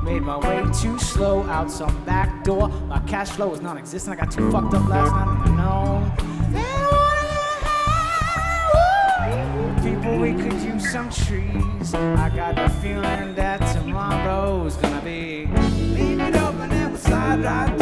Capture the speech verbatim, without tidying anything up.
Made my way too slow out some back door. My cash flow was non-existent. I got too fucked up last night. I know. People, we could use some trees. I got the feeling that tomorrow's gonna be. Leave it open and we'll slide right